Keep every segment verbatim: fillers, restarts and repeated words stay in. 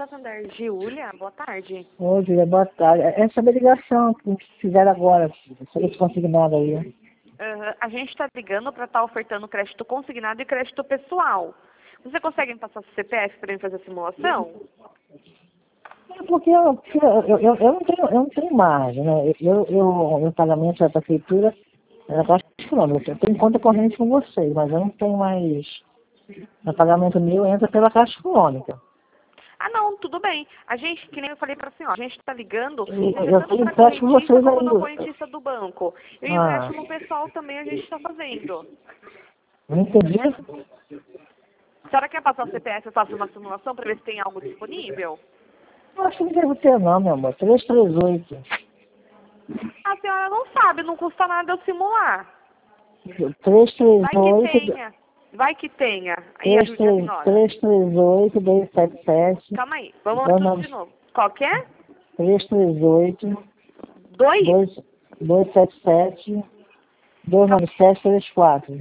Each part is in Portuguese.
Santander. Giulia, boa tarde. Oi, Júlia, boa tarde. É sobre a ligação que fizeram agora, sobre esse consignado aí. Uhum. A gente está ligando para estar tá ofertando crédito consignado e crédito pessoal. Você consegue me passar seu C P F para mim fazer a simulação? É porque eu, eu, eu, eu, não, tenho, eu não tenho margem, né? Eu, eu, eu pagamento da prefeitura, ela tá econômica. Eu tenho conta corrente com vocês, mas eu não tenho mais. O pagamento meu entra pela Caixa Econômica. Ah, não, tudo bem. A gente, que nem eu falei para a senhora, a gente está ligando Eu, seja eu tanto tenho para empréstimo com correntista vocês como na aí. correntista do banco. E o Ah, empréstimo pessoal também a gente está fazendo. não entendi. A senhora quer passar o C P F e eu faço uma simulação para ver se tem algo disponível? Eu acho que não devo ter não, meu amor. trezentos e trinta e oito. A senhora não sabe, não custa nada eu simular. trezentos e Vai trinta e que oito. tenha. Vai que tenha. Aí ajude a senhora. trezentos e trinta e oito, dois sete sete. Calma aí, vamos lá tudo de novo. Qual que é? trezentos e trinta e oito, Dois? dois sete sete, dois nove sete três quatro.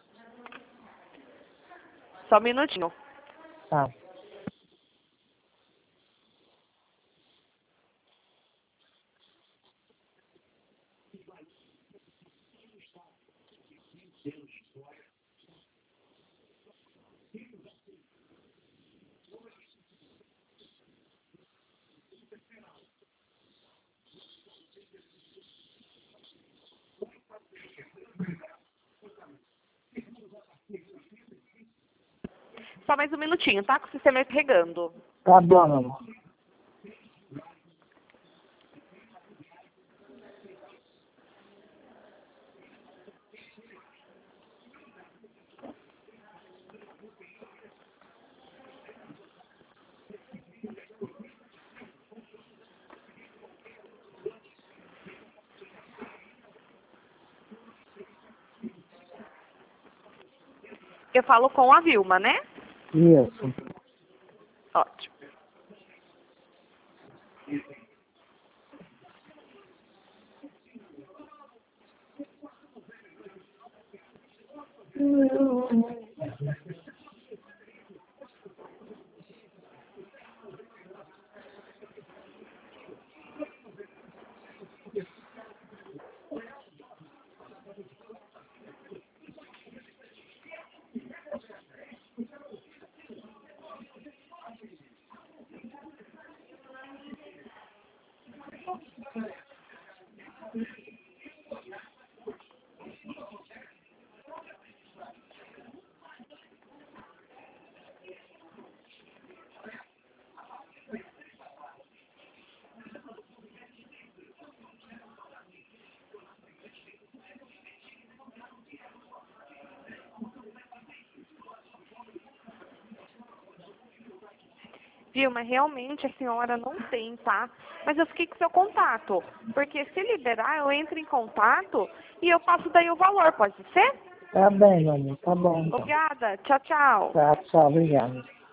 Só um minutinho. Tá. Só mais um minutinho, tá? Com o sistema carregando. Tá bom, meu amor. Eu falo com a Vilma, né? Isso. Ótimo. Vilma, realmente a senhora não tem, tá? Mas eu fiquei com seu contato. Porque se liberar, eu entro em contato e eu passo daí o valor, pode ser? Tá bem, meu amor. Tá bom, então. Obrigada. Tchau, tchau. Tá, tchau. Obrigado.